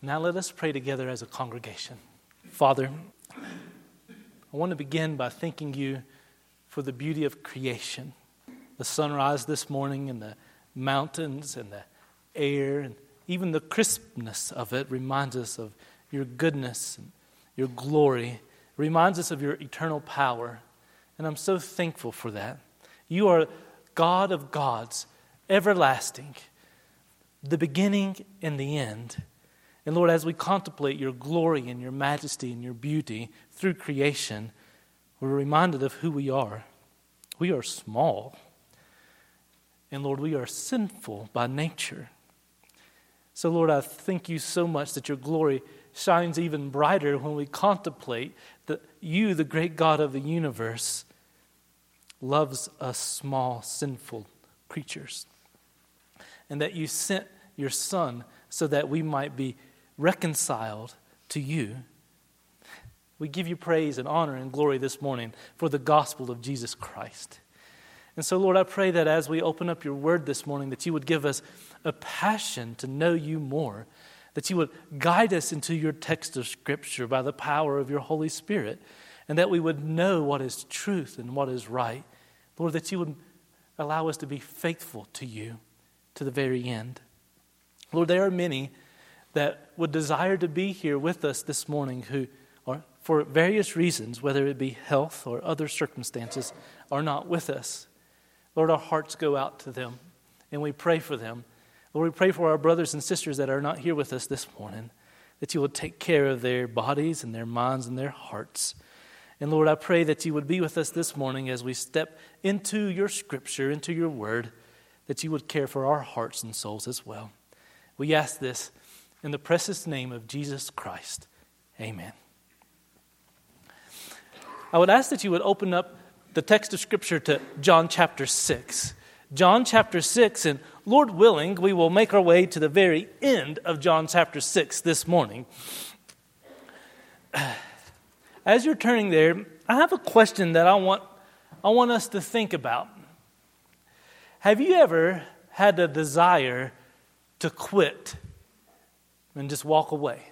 Now let us pray together as a congregation. Father, I want to begin by thanking you for the beauty of creation. The sunrise this morning and the mountains and the air and even the crispness of it reminds us of your goodness and your glory. It reminds us of your eternal power. And I'm so thankful for that. You are God of gods, everlasting, the beginning and the end. And Lord, as we contemplate your glory and your majesty and your beauty through creation, we're reminded of who we are. We are small. And Lord, we are sinful by nature. So Lord, I thank you so much that your glory shines even brighter when we contemplate that you, the great God of the universe, loves us small, sinful creatures. And that you sent your Son so that we might be reconciled to you. We give you praise and honor and glory this morning for the gospel of Jesus Christ. And so, Lord, I pray that as we open up your word this morning, that you would give us a passion to know you more, that you would guide us into your text of Scripture by the power of your Holy Spirit, and that we would know what is truth and what is right. Lord, that you would allow us to be faithful to you to the very end. Lord, there are many that would desire to be here with us this morning who are, for various reasons, whether it be health or other circumstances, are not with us. Lord, our hearts go out to them, and we pray for them. Lord, we pray for our brothers and sisters that are not here with us this morning, that you will take care of their bodies and their minds and their hearts. And Lord, I pray that you would be with us this morning as we step into your Scripture, into your word, that you would care for our hearts and souls as well. We ask this in the precious name of Jesus Christ. Amen. I would ask that you would open up the text of Scripture to John chapter 6. John chapter 6, and Lord willing, we will make our way to the very end of John chapter 6 this morning. As you're turning there, I have a question that I want us to think about. Have you ever had a desire to quit and just walk away?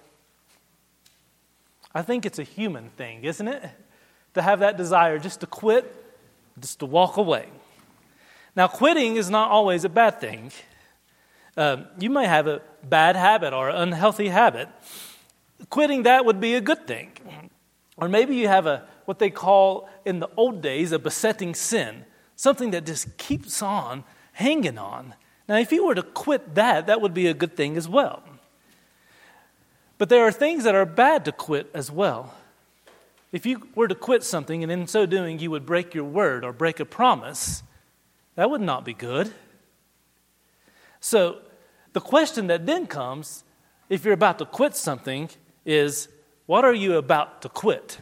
I think it's a human thing, isn't it? To have that desire just to quit, just to walk away. Now, quitting is not always a bad thing. You may have a bad habit or an unhealthy habit. Quitting that would be a good thing. Or maybe you have what they call in the old days a besetting sin, something that just keeps on hanging on. Now, if you were to quit that, that would be a good thing as well. But there are things that are bad to quit as well. If you were to quit something and in so doing you would break your word or break a promise, that would not be good. So the question that then comes, if you're about to quit something, is what are you about to quit?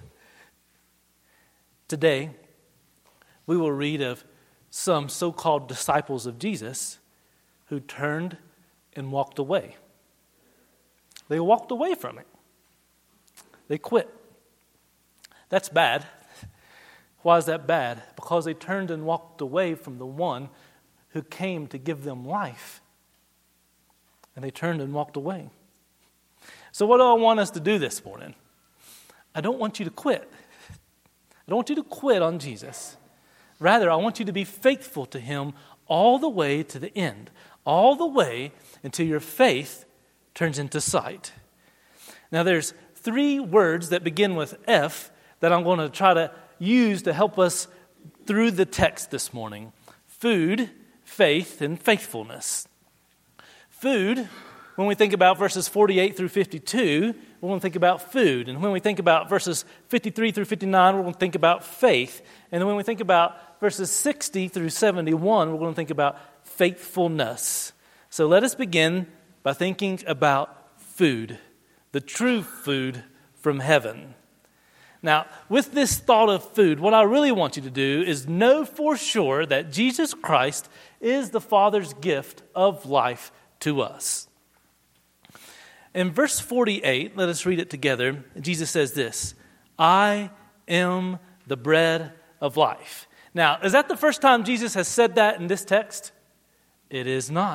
Today, we will read of some so-called disciples of Jesus who turned and walked away. They walked away from it. They quit. That's bad. Why is that bad? Because they turned and walked away from the one who came to give them life. And they turned and walked away. So what do I want us to do this morning? I don't want you to quit. I don't want you to quit on Jesus. Rather, I want you to be faithful to him all the way to the end. All the way until your faith turns into sight. Now there's 3 words that begin with F that I'm going to try to use to help us through the text this morning. Food, faith, and faithfulness. Food, when we think about verses 48 through 52, we're going to think about food. And when we think about verses 53 through 59, we're going to think about faith. And then when we think about verses 60 through 71, we're going to think about faithfulness. So let us begin by thinking about food, the true food from heaven. Now, with this thought of food, what I really want you to do is know for sure that Jesus Christ is the Father's gift of life to us. In verse 48, let us read it together. Jesus says this, I am the bread of life. Now, is that the first time Jesus has said that in this text? It is not.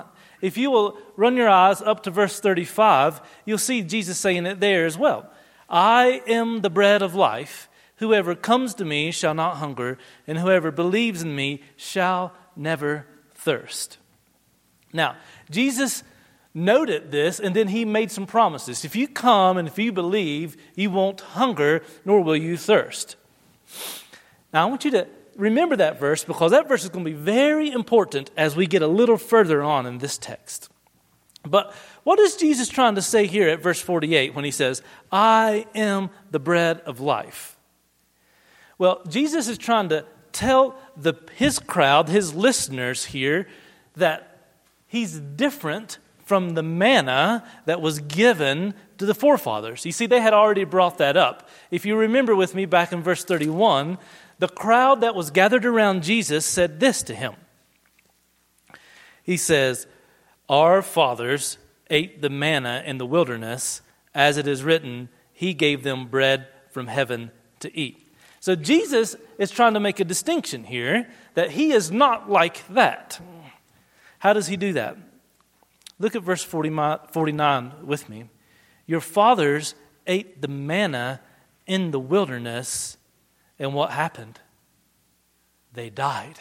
if you will run your eyes up to verse 35, you'll see Jesus saying it there as well. I am the bread of life. Whoever comes to me shall not hunger, and whoever believes in me shall never thirst. Now, Jesus noted this, and then he made some promises. If you come and if you believe, you won't hunger, nor will you thirst. Now, I want you to remember that verse, because that verse is going to be very important as we get a little further on in this text. But what is Jesus trying to say here at verse 48 when he says, I am the bread of life? Well, Jesus is trying to tell his crowd, his listeners here, that he's different from the manna that was given to the forefathers. You see, they had already brought that up. If you remember with me back in verse 31, the crowd that was gathered around Jesus said this to him. He says, our fathers ate the manna in the wilderness, as it is written, he gave them bread from heaven to eat. So Jesus is trying to make a distinction here that he is not like that. How does he do that? Look at verse 49 with me. Your fathers ate the manna in the wilderness, and what happened? They died.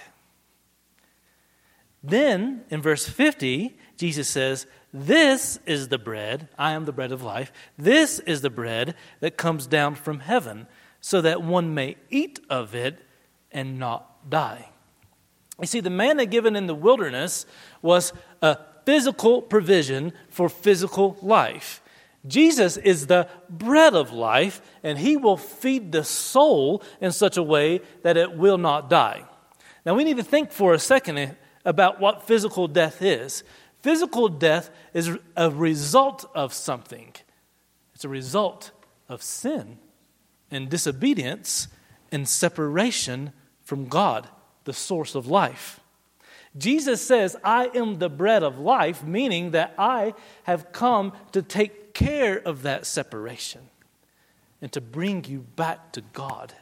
Then, in verse 50, Jesus says, this is the bread, I am the bread of life. This is the bread that comes down from heaven, so that one may eat of it and not die. You see, the manna given in the wilderness was a physical provision for physical life. Jesus is the bread of life, and he will feed the soul in such a way that it will not die. Now, we need to think for a second about what physical death is. Physical death is a result of something. It's a result of sin and disobedience and separation from God, the source of life. Jesus says, I am the bread of life, meaning that I have come to take care of that separation and to bring you back to God.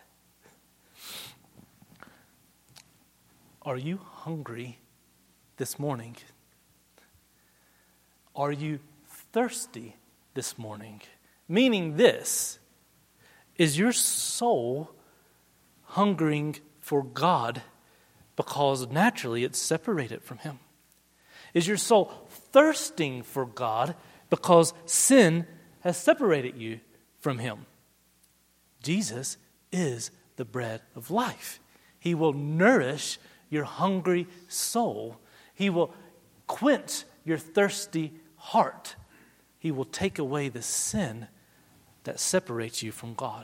Are you hungry this morning? Are you thirsty this morning? Meaning this, is your soul hungering for God because naturally it's separated from him? Is your soul thirsting for God because sin has separated you from him? Jesus is the bread of life. He will nourish your hungry soul. He will quench your thirsty heart. He will take away the sin that separates you from God.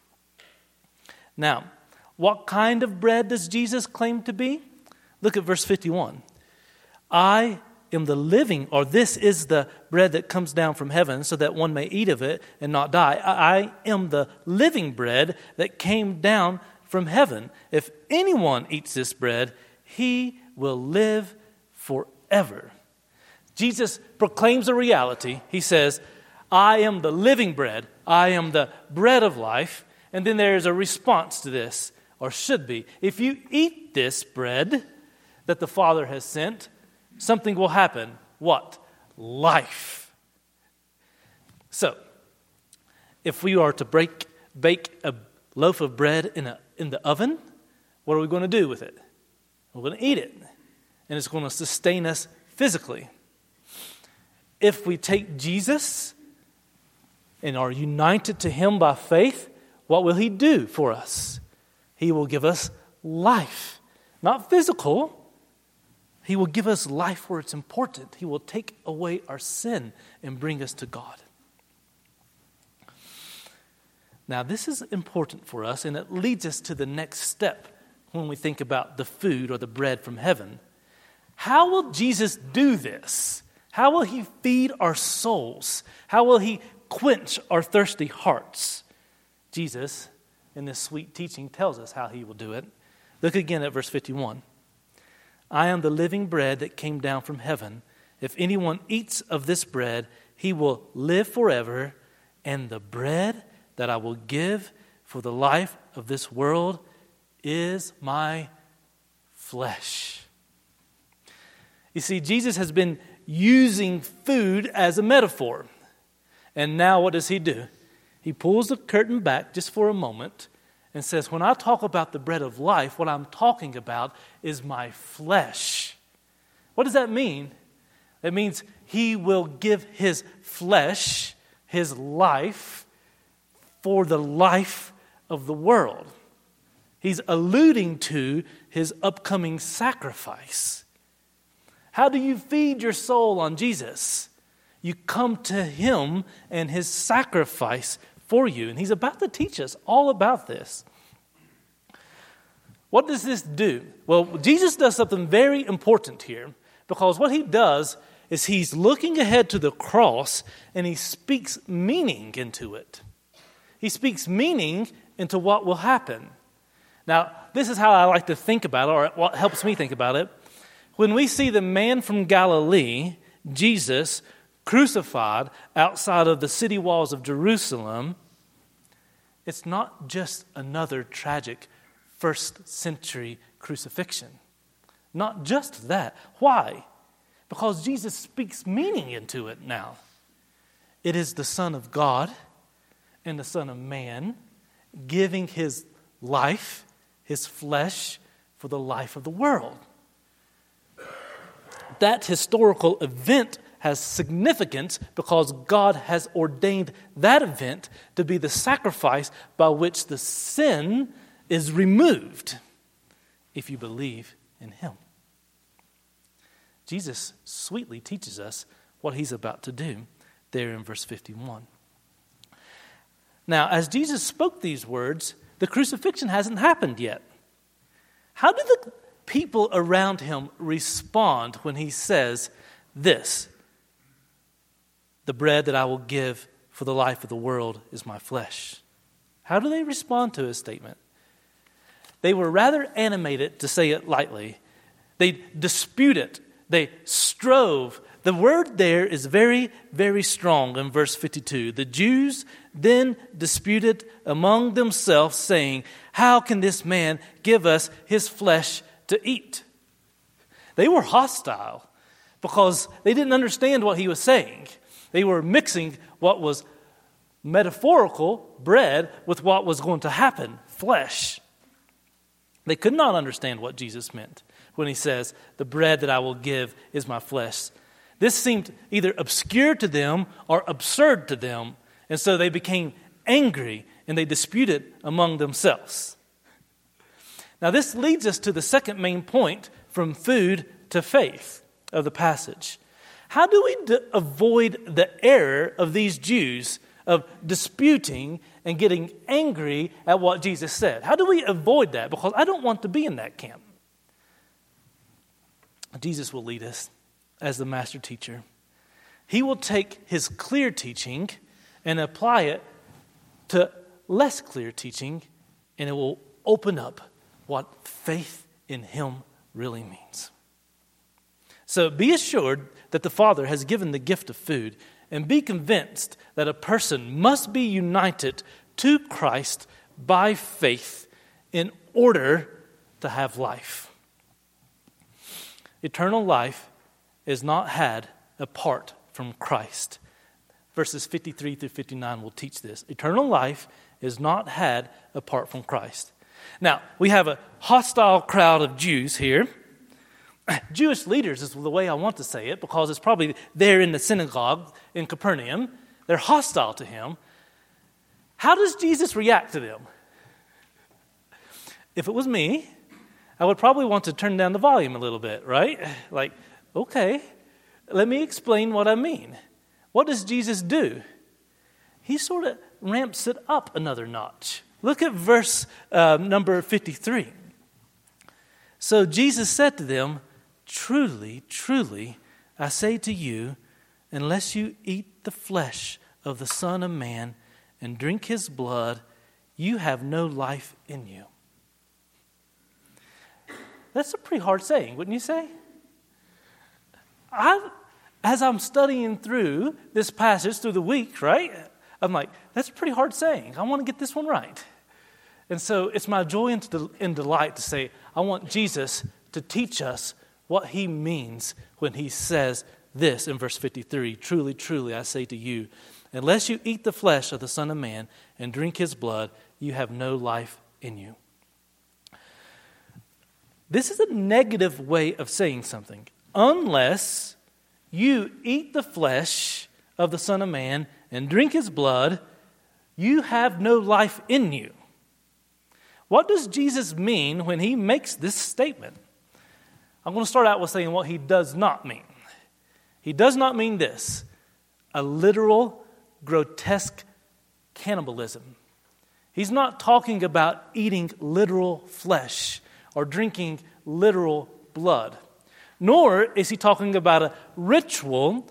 Now, what kind of bread does Jesus claim to be? Look at verse 51. I am the living, or this is the bread that comes down from heaven so that one may eat of it and not die. I am the living bread that came down from heaven. If anyone eats this bread, he will live forever. Jesus proclaims a reality. He says, I am the living bread. I am the bread of life. And then there is a response to this, or should be. If you eat this bread that the Father has sent, something will happen. What? Life. So, if we are to bake a loaf of bread in the oven, what are we going to do with it? We're going to eat it. And it's going to sustain us physically. If we take Jesus and are united to him by faith, what will he do for us? He will give us life. Not physical. He will give us life where it's important. He will take away our sin and bring us to God. Now, this is important for us, and it leads us to the next step when we think about the food or the bread from heaven. How will Jesus do this? How will he feed our souls? How will he quench our thirsty hearts? Jesus, in this sweet teaching, tells us how he will do it. Look again at verse 51. I am the living bread that came down from heaven. If anyone eats of this bread, he will live forever, and the bread that I will give for the life of this world is my flesh. You see, Jesus has been using food as a metaphor. And now what does he do? He pulls the curtain back just for a moment and says, when I talk about the bread of life, what I'm talking about is my flesh. What does that mean? It means he will give his flesh, his life, for the life of the world. He's alluding to his upcoming sacrifice. How do you feed your soul on Jesus? You come to him and his sacrifice for you. And he's about to teach us all about this. What does this do? Well, Jesus does something very important here, because what he does is he's looking ahead to the cross and he speaks meaning into it. He speaks meaning into what will happen. Now, this is how I like to think about it, or what helps me think about it. When we see the man from Galilee, Jesus, crucified outside of the city walls of Jerusalem, it's not just another tragic first century crucifixion. Not just that. Why? Because Jesus speaks meaning into it now. It is the Son of God and the Son of Man giving his life, his flesh, for the life of the world. That historical event has significance because God has ordained that event to be the sacrifice by which the sin is removed if you believe in him. Jesus sweetly teaches us what he's about to do there in verse 51. Now, as Jesus spoke these words, the crucifixion hasn't happened yet. How do the people around him respond when he says this? The bread that I will give for the life of the world is my flesh. How do they respond to his statement? They were rather animated, to say it lightly. They dispute it. They strove. The word there is very, very strong in verse 52. The Jews then disputed among themselves, saying, how can this man give us his flesh to eat? They were hostile because they didn't understand what he was saying. They were mixing what was metaphorical, bread, with what was going to happen, flesh. They could not understand what Jesus meant when he says, the bread that I will give is my flesh. This seemed either obscure to them or absurd to them, and so they became angry and they disputed among themselves. Now this leads us to the second main point, from food to faith, of the passage. How do we avoid the error of these Jews of disputing and getting angry at what Jesus said? How do we avoid that? Because I don't want to be in that camp. Jesus will lead us as the master teacher. He will take his clear teaching and apply it to less clear teaching, and it will open up what faith in him really means. So be assured that the Father has given the gift of food, and be convinced that a person must be united to Christ by faith in order to have life. Eternal life is not had apart from Christ. Verses 53 through 59 will teach this. Eternal life is not had apart from Christ. Now, we have a hostile crowd of Jews here. Jewish leaders is the way I want to say it, because it's probably there in the synagogue in Capernaum. They're hostile to him. How does Jesus react to them? If it was me, I would probably want to turn down the volume a little bit, right? Like, okay, let me explain what I mean. What does Jesus do? He sort of ramps it up another notch. Look at verse number 53. So Jesus said to them, truly, truly, I say to you, unless you eat the flesh of the Son of Man and drink his blood, you have no life in you. That's a pretty hard saying, wouldn't you say? As I'm studying through this passage through the week, right, I'm like, that's a pretty hard saying. I want to get this one right. And so it's my joy and delight to say, I want Jesus to teach us what he means when he says this in verse 53, truly, truly, I say to you, unless you eat the flesh of the Son of Man and drink his blood, you have no life in you. This is a negative way of saying something. Unless you eat the flesh of the Son of Man and drink his blood, you have no life in you. What does Jesus mean when he makes this statement? I'm going to start out with saying what he does not mean. He does not mean this, a literal, grotesque cannibalism. He's not talking about eating literal flesh or drinking literal blood. Nor is he talking about a ritual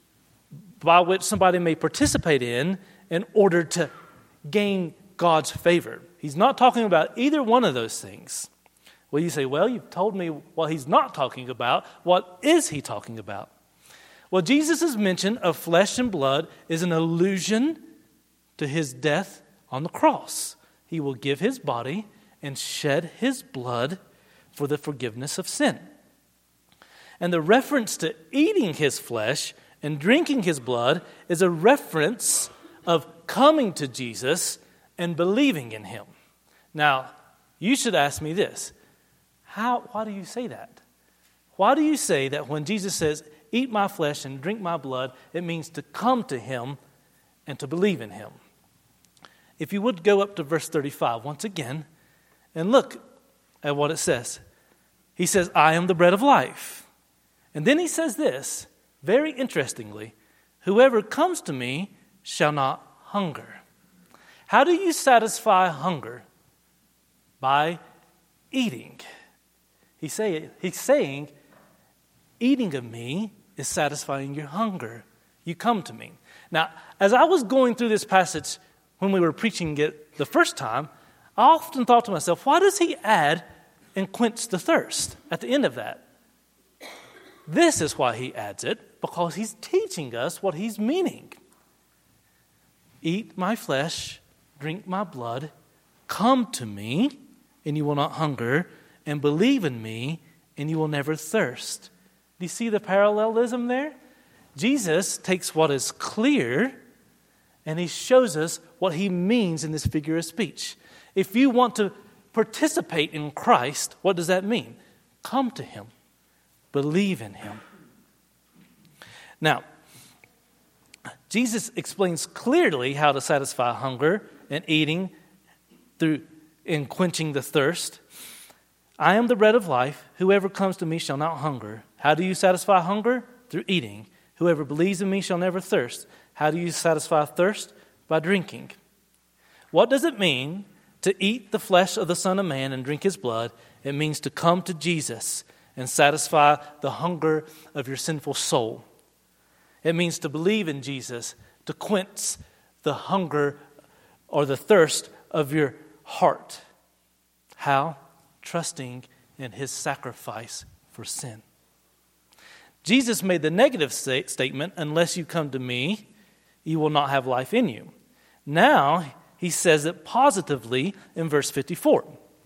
by which somebody may participate in order to gain God's favor. He's not talking about either one of those things. Well, you say, well, you've told me what he's not talking about. What is he talking about? Well, Jesus' mention of flesh and blood is an allusion to his death on the cross. He will give his body and shed his blood for the forgiveness of sin. And the reference to eating his flesh and drinking his blood is a reference of coming to Jesus and believing in him. Now, you should ask me this. Why do you say that? Why do you say that when Jesus says, eat my flesh and drink my blood, it means to come to him and to believe in him? If you would go up to verse 35 once again and look at what it says. He says, I am the bread of life. And then he says this, very interestingly, whoever comes to me shall not hunger. How do you satisfy hunger? By eating. He's saying, eating of me is satisfying your hunger. You come to me. Now, as I was going through this passage when we were preaching it the first time, I often thought to myself, why does he add and quench the thirst at the end of that? This is why he adds it, because he's teaching us what he's meaning. Eat my flesh, drink my blood, come to me, and you will not hunger, and believe in me, and you will never thirst. Do you see the parallelism there? Jesus takes what is clear, and he shows us what he means in this figure of speech. If you want to participate in Christ, what does that mean? Come to him. Believe in him. Now, Jesus explains clearly how to satisfy hunger and eating in quenching the thirst. I am the bread of life. Whoever comes to me shall not hunger. How do you satisfy hunger? Through eating. Whoever believes in me shall never thirst. How do you satisfy thirst? By drinking. What does it mean to eat the flesh of the Son of Man and drink his blood? It means to come to Jesus and satisfy the hunger of your sinful soul. It means to believe in Jesus, to quench the hunger or the thirst of your heart. How? Trusting in his sacrifice for sin. Jesus made the negative statement, unless you come to me, you will not have life in you. Now, he says it positively in verse 54.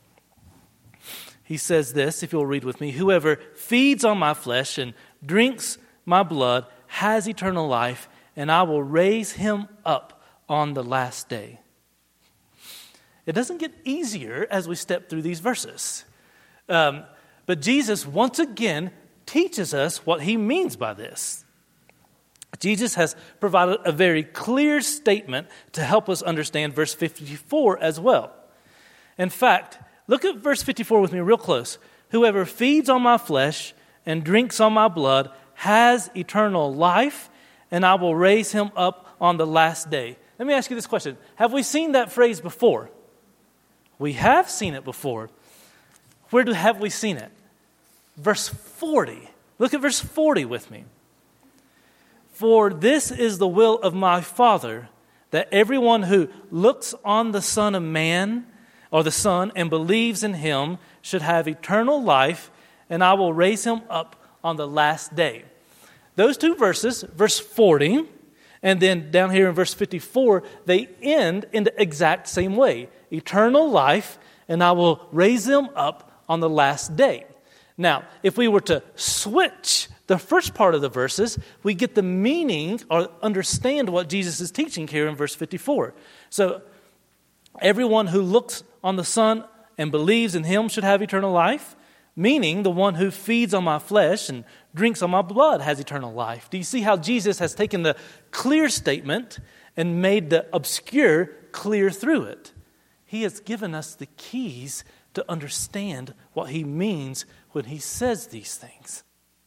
He says this, if you'll read with me, whoever feeds on my flesh and drinks my blood has eternal life, and I will raise him up on the last day. It doesn't get easier as we step through these verses. But Jesus, once again, teaches us what he means by this. Jesus has provided a very clear statement to help us understand verse 54 as well. In fact, look at verse 54 with me real close. Whoever feeds on my flesh and drinks on my blood has eternal life, and I will raise him up on the last day. Let me ask you this question. Have we seen that phrase before? We have seen it before. Where have we seen it? Verse 40. Look at verse 40 with me. For this is the will of my Father, that everyone who looks on the Son of Man, or the Son, and believes in him, should have eternal life, and I will raise him up on the last day. Those two verses, verse 40, and then down here in verse 54, they end in the exact same way. Eternal life, and I will raise them up on the last day. Now, if we were to switch the first part of the verses, we get the meaning or understand what Jesus is teaching here in verse 54. So, everyone who looks on the Son and believes in him should have eternal life, meaning the one who feeds on my flesh and drinks on my blood has eternal life. Do you see how Jesus has taken the clear statement and made the obscure clear through it? He has given us the keys to understand what he means when he says these things.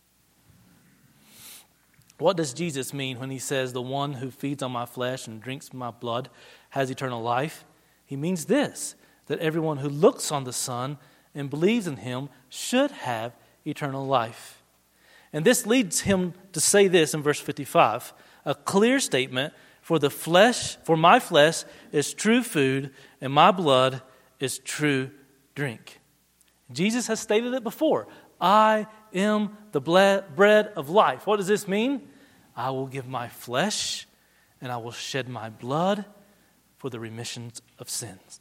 What does Jesus mean when he says, the one who feeds on my flesh and drinks my blood has eternal life? He means this, that everyone who looks on the Son and believes in him should have eternal life. And this leads him to say this in verse 55, a clear statement, for my flesh is true food, and my blood is true drink. Jesus has stated it before. I am the bread of life. What does this mean? I will give my flesh and I will shed my blood for the remission of sins.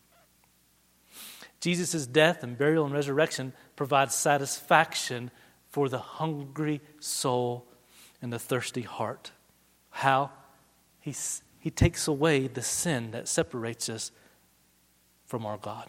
Jesus' death and burial and resurrection provides satisfaction for the hungry soul and the thirsty heart. How? He takes away the sin that separates us from our God.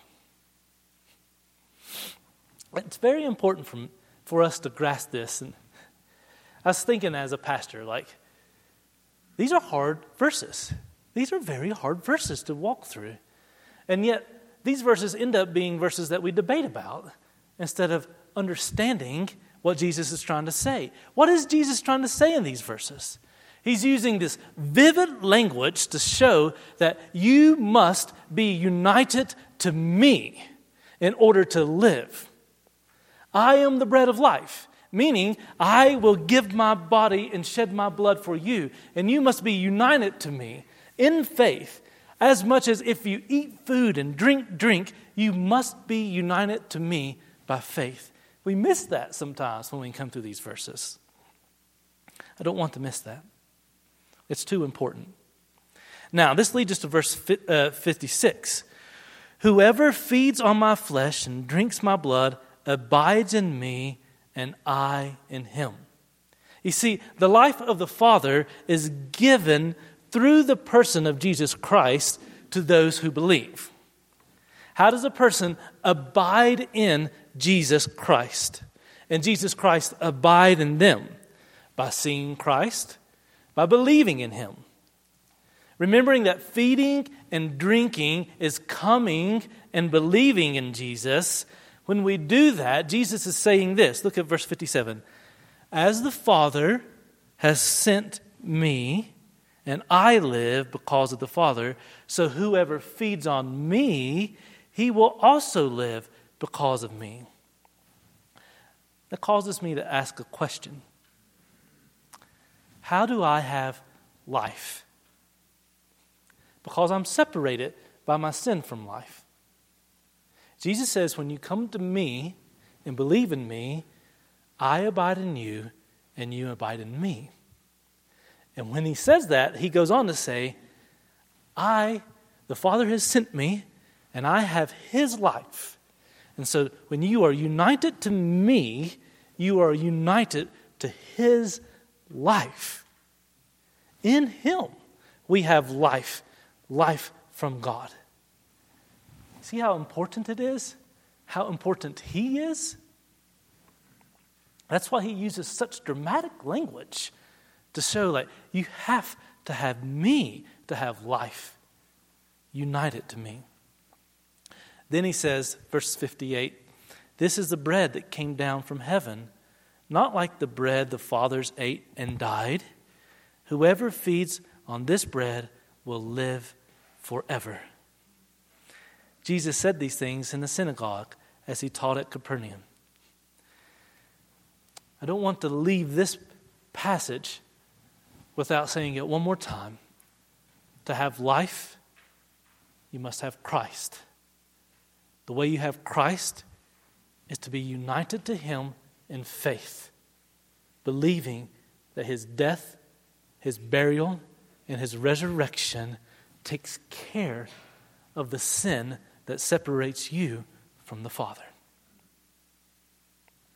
It's very important for us to grasp this. And I was thinking as a pastor, these are hard verses. These are very hard verses to walk through. And yet, these verses end up being verses that we debate about instead of understanding what Jesus is trying to say. What is Jesus trying to say in these verses? He's using this vivid language to show that you must be united to me in order to live. I am the bread of life, meaning I will give my body and shed my blood for you, and you must be united to me in faith. As much as if you eat food and drink, you must be united to me by faith. We miss that sometimes when we come through these verses. I don't want to miss that. It's too important. Now, this leads us to verse 56. Whoever feeds on my flesh and drinks my blood abides in me, and I in him. You see, the life of the Father is given through the person of Jesus Christ to those who believe. How does a person abide in Jesus Christ? And Jesus Christ abide in them? By seeing Christ, by believing in him. Remembering that feeding and drinking is coming and believing in Jesus. When we do that, Jesus is saying this. Look at verse 57. As the Father has sent me, and I live because of the Father, so whoever feeds on me, he will also live because of me. That causes me to ask a question. How do I have life? Because I'm separated by my sin from life. Jesus says, when you come to me and believe in me, I abide in you and you abide in me. And when he says that, he goes on to say, the Father has sent me and I have his life. And so when you are united to me, you are united to his life. In him, we have life from God. See how important it is? How important he is? That's why he uses such dramatic language to show you have to have me to have life united to me. Then he says, verse 58, this is the bread that came down from heaven, not like the bread the fathers ate and died. Whoever feeds on this bread will live forever. Jesus said these things in the synagogue as he taught at Capernaum. I don't want to leave this passage without saying it one more time. To have life, you must have Christ. The way you have Christ is to be united to him in faith, believing that his death, his burial, and his resurrection takes care of the sin that separates you from the Father.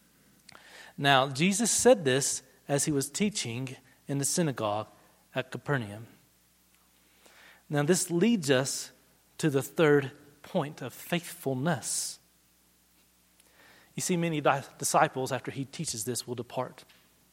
Now, Jesus said this as he was teaching in the synagogue at Capernaum. Now, this leads us to the third point of faithfulness. You see, many disciples, after he teaches this, will depart.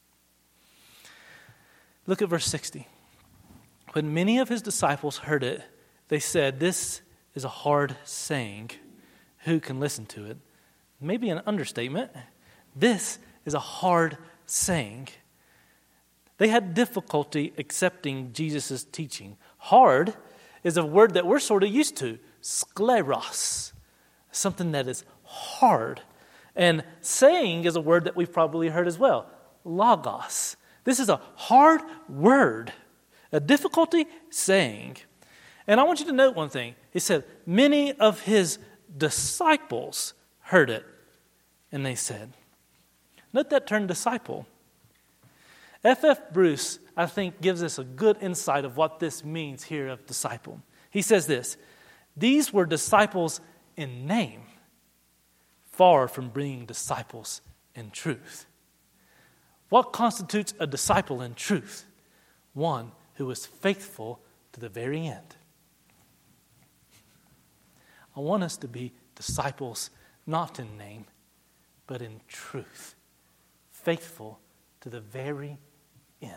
Look at verse 60. When many of his disciples heard it, they said, "This is a hard saying. Who can listen to it?" Maybe an understatement. This is a hard saying. They had difficulty accepting Jesus' teaching. Hard is a word that we're sort of used to. Skleros. Something that is hard. And saying is a word that we've probably heard as well. Logos. This is a hard word. A difficulty saying. And I want you to note one thing. He said, many of his disciples heard it. And they said. Note that term disciple. F.F. Bruce, I think, gives us a good insight of what this means here of disciple. He says this, these were disciples in name, far from being disciples in truth. What constitutes a disciple in truth? One who is faithful to the very end. I want us to be disciples not in name, but in truth. Faithful to the very end.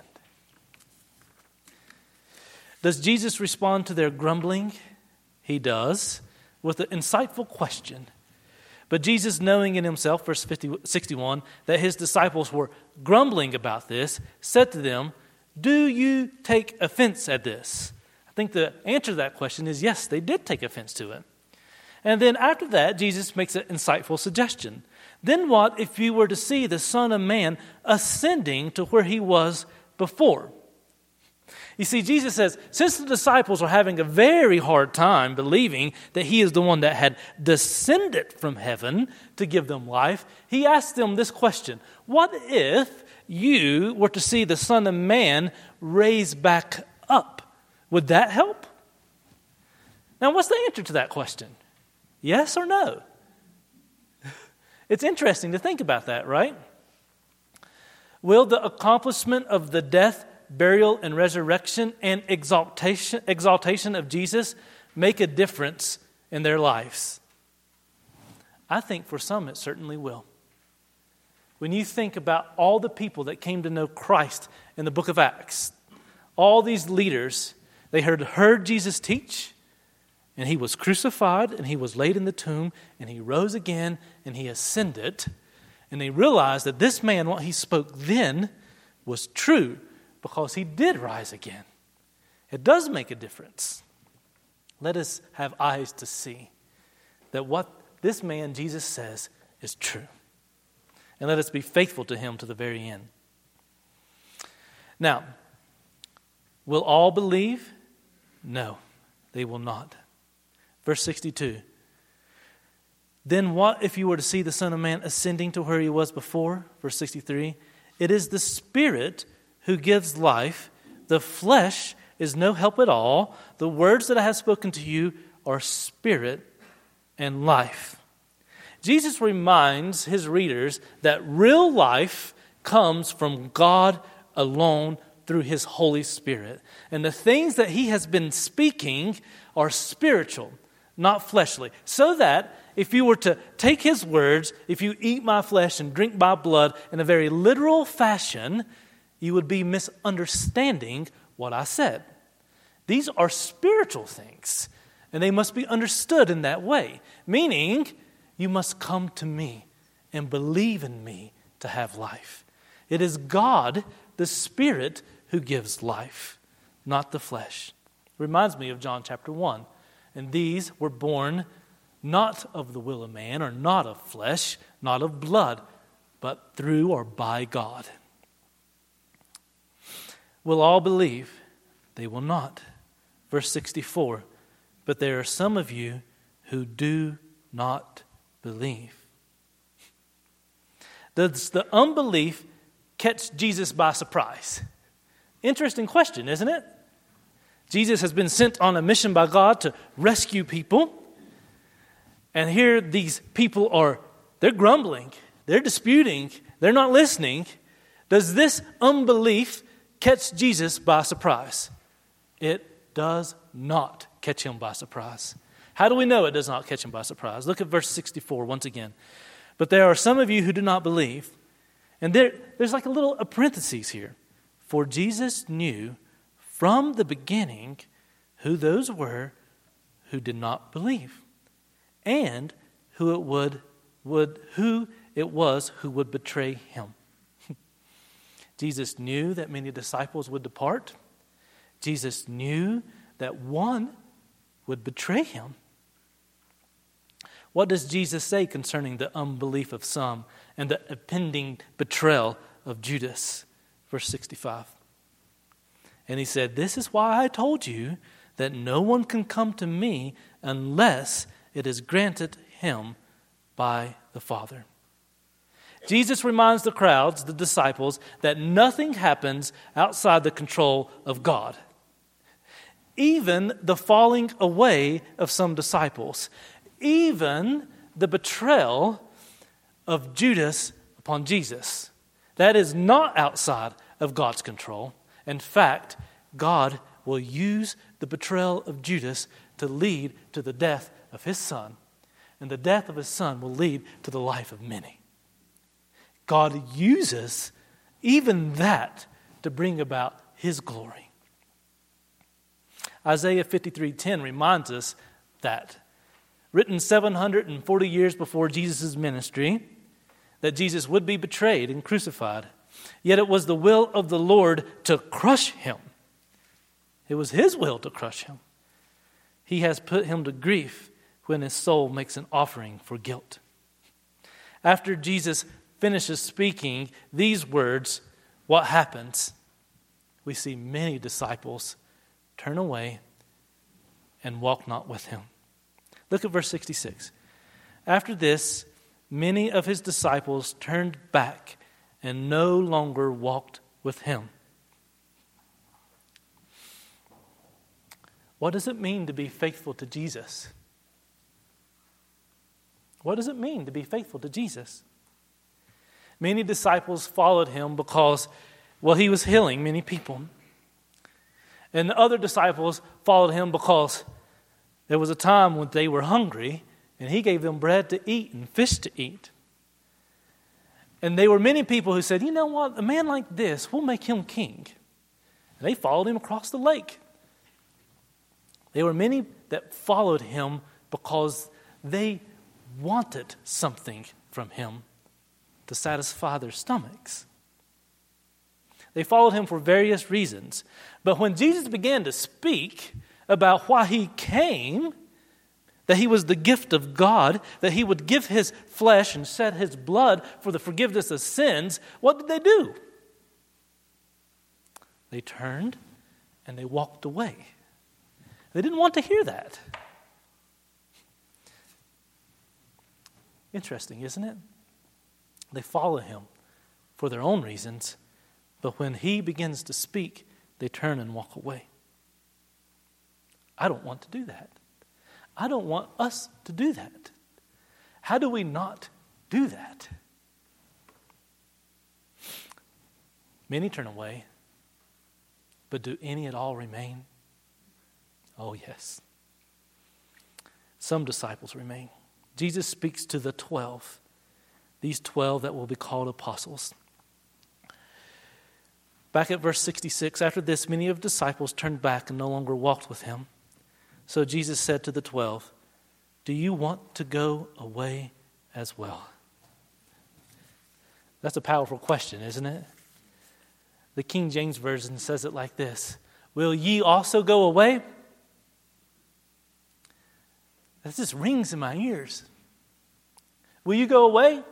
Does Jesus respond to their grumbling? He does, with an insightful question. But Jesus, knowing in himself, verse 61, that his disciples were grumbling about this, said to them, "Do you take offense at this?" I think the answer to that question is yes, they did take offense to it. And then after that, Jesus makes an insightful suggestion. Then what if you were to see the Son of Man ascending to where he was before? You see, Jesus says, since the disciples are having a very hard time believing that he is the one that had descended from heaven to give them life, he asks them this question. What if you were to see the Son of Man raised back up? Would that help? Now, what's the answer to that question? Yes or no? It's interesting to think about that, right? Will the accomplishment of the death, burial, and resurrection and exaltation of Jesus make a difference in their lives? I think for some it certainly will. When you think about all the people that came to know Christ in the book of Acts, all these leaders, they heard Jesus teach, and he was crucified, and he was laid in the tomb, and he rose again, and he ascended. And they realized that this man, what he spoke then, was true because he did rise again. It does make a difference. Let us have eyes to see that what this man, Jesus, says is true. And let us be faithful to him to the very end. Now, will all believe? No, they will not. Verse 62. Then what if you were to see the Son of Man ascending to where he was before? Verse 63. It is the Spirit who gives life. The flesh is no help at all. The words that I have spoken to you are spirit and life. Jesus reminds his readers that real life comes from God alone through his Holy Spirit. And the things that he has been speaking are spiritual, not fleshly. So that if you were to take his words, if you eat my flesh and drink my blood in a very literal fashion, you would be misunderstanding what I said. These are spiritual things, and they must be understood in that way. Meaning, you must come to me and believe in me to have life. It is God, the Spirit, who gives life, not the flesh. It reminds me of John chapter 1. And these were born not of the will of man, or not of flesh, not of blood, but through or by God. Will all believe? They will not. Verse 64, but there are some of you who do not believe. Does the unbelief catch Jesus by surprise? Interesting question, isn't it? Jesus has been sent on a mission by God to rescue people. And here these people they're grumbling, they're disputing, They're not listening. Does this unbelief catch Jesus by surprise? It does not catch him by surprise. How do we know it does not catch him by surprise? Look at verse 64 once again. But there are some of you who do not believe. And there's like a little parenthesis here. For Jesus knew from the beginning who those were who did not believe, and who it was who would betray him. Jesus knew that many disciples would depart. Jesus knew that one would betray him. What does Jesus say concerning the unbelief of some and the impending betrayal of Judas? Verse 65. And he said, "This is why I told you that no one can come to me unless it is granted him by the Father." Jesus reminds the crowds, the disciples, that nothing happens outside the control of God. Even the falling away of some disciples, even the betrayal of Judas upon Jesus, that is not outside of God's control. In fact, God will use the betrayal of Judas to lead to the death of his son. And the death of his son will lead to the life of many. God uses even that to bring about his glory. Isaiah 53:10 reminds us that, written 740 years before Jesus' ministry, that Jesus would be betrayed and crucified. Yet it was the will of the Lord to crush him. It was his will to crush him. He has put him to grief when his soul makes an offering for guilt. After Jesus finishes speaking these words, what happens? We see many disciples turn away and walk not with him. Look at verse 66. After this, many of his disciples turned back and no longer walked with him. What does it mean to be faithful to Jesus? What does it mean to be faithful to Jesus? Many disciples followed him because, he was healing many people. And the other disciples followed him because there was a time when they were hungry and he gave them bread to eat and fish to eat. And there were many people who said, you know what, a man like this, we'll make him king. And they followed him across the lake. There were many that followed him because they wanted something from him to satisfy their stomachs. They followed him for various reasons. But when Jesus began to speak about why he came, that he was the gift of God, that he would give his flesh and shed his blood for the forgiveness of sins, what did they do? They turned and they walked away. They didn't want to hear that. Interesting, isn't it? They follow him for their own reasons, but when he begins to speak, they turn and walk away. I don't want to do that. I don't want us to do that. How do we not do that? Many turn away, but do any at all remain? Oh, yes. Some disciples remain. Jesus speaks to the 12, these 12 that will be called apostles. Back at verse 66, after this, many of the disciples turned back and no longer walked with him. So Jesus said to the 12, do you want to go away as well? That's a powerful question, isn't it? The King James Version says it like this: will ye also go away? That just rings in my ears. Will you go away?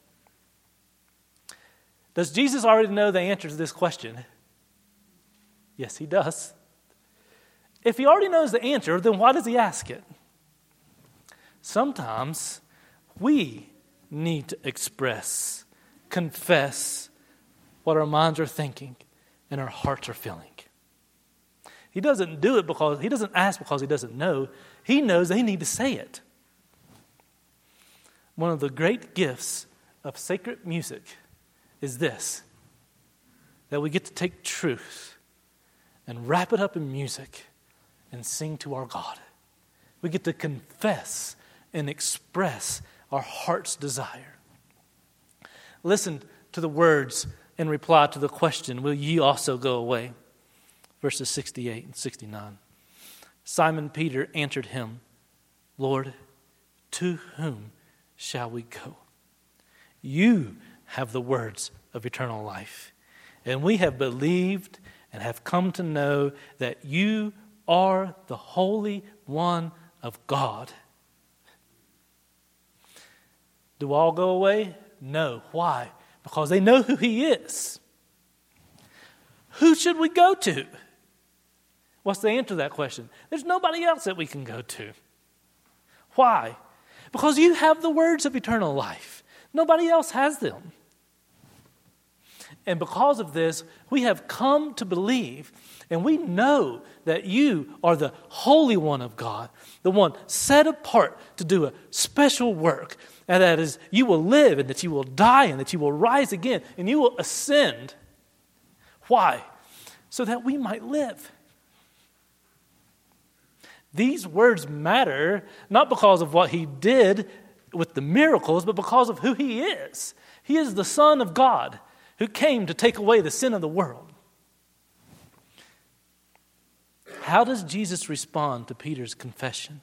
Does Jesus already know the answer to this question? Yes, he does. If he already knows the answer, then why does he ask it? Sometimes we need to express, confess what our minds are thinking and our hearts are feeling. He doesn't do it because, he doesn't ask because he doesn't know. He knows they need to say it. One of the great gifts of sacred music is this, that we get to take truth and wrap it up in music and sing to our God. We get to confess and express our heart's desire. Listen to the words in reply to the question, will ye also go away? Verses 68 and 69. Simon Peter answered him, Lord, to whom shall we go? You have the words of eternal life, and we have believed and have come to know that you are the Holy One of God. Do all go away? No. Why? Because they know who he is. Who should we go to? What's the answer to that question? There's nobody else that we can go to. Why? Because you have the words of eternal life. Nobody else has them. And because of this, we have come to believe, and we know that you are the Holy One of God, the one set apart to do a special work, and that is you will live, and that you will die, and that you will rise again, and you will ascend. Why? So that we might live. These words matter not because of what he did with the miracles, but because of who he is. He is the Son of God who came to take away the sin of the world. How does Jesus respond to Peter's confession?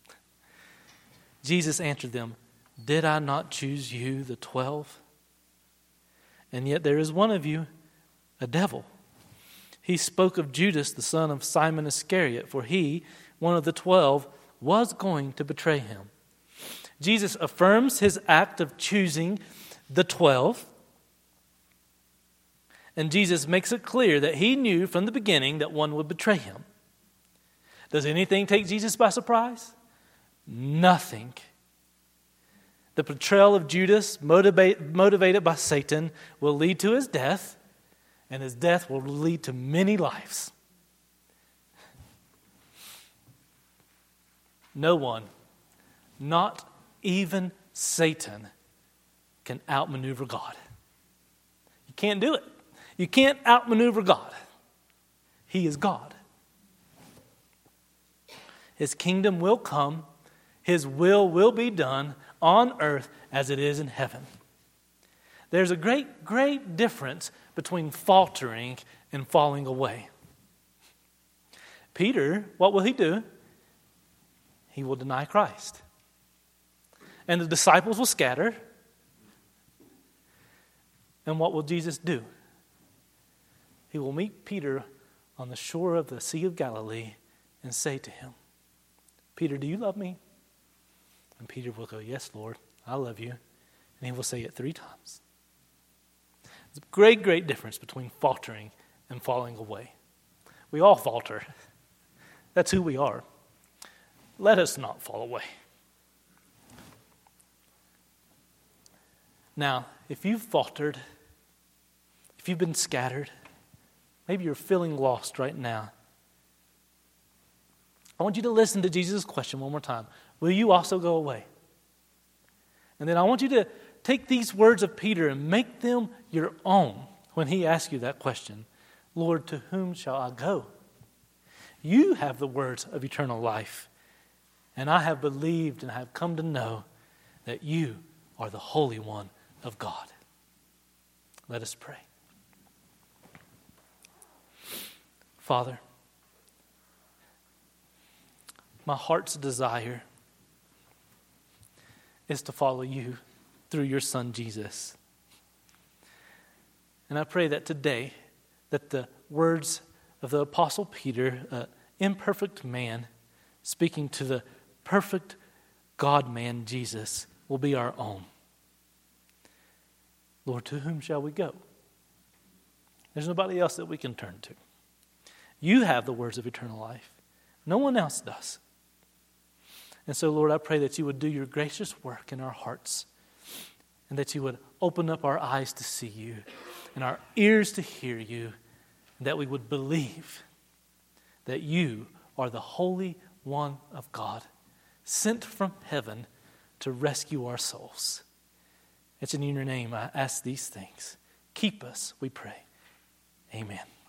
Jesus answered them, did I not choose you, the 12? And yet there is one of you, a devil. He spoke of Judas, the son of Simon Iscariot, for he, one of the 12, was going to betray him. Jesus affirms his act of choosing the 12. And Jesus makes it clear that he knew from the beginning that one would betray him. Does anything take Jesus by surprise? Nothing. The betrayal of Judas, motivated by Satan, will lead to his death, and his death will lead to many lives. No one, not even Satan, can outmaneuver God. You can't do it. You can't outmaneuver God. He is God. His kingdom will come. His will be done on earth as it is in heaven. There's a great, great difference between faltering and falling away. Peter, what will he do? He will deny Christ. And the disciples will scatter. And what will Jesus do? He will meet Peter on the shore of the Sea of Galilee and say to him, Peter, do you love me? And Peter will go, yes, Lord, I love you. And he will say it 3 times. There's a great, great difference between faltering and falling away. We all falter. That's who we are. Let us not fall away. Now, if you've faltered, if you've been scattered, maybe you're feeling lost right now, I want you to listen to Jesus' question one more time. Will you also go away? And then I want you to take these words of Peter and make them your own when he asks you that question. Lord, to whom shall I go? You have the words of eternal life. And I have believed and have come to know that you are the Holy One of God. Let us pray. Father, my heart's desire is to follow you through your Son, Jesus. And I pray that today, that the words of the Apostle Peter, an imperfect man, speaking to the perfect God-man, Jesus, will be our own. Lord, to whom shall we go? There's nobody else that we can turn to. You have the words of eternal life. No one else does. And so, Lord, I pray that you would do your gracious work in our hearts, and that you would open up our eyes to see you and our ears to hear you, and that we would believe that you are the Holy One of God, sent from heaven to rescue our souls. It's in your name I ask these things. Keep us, we pray. Amen.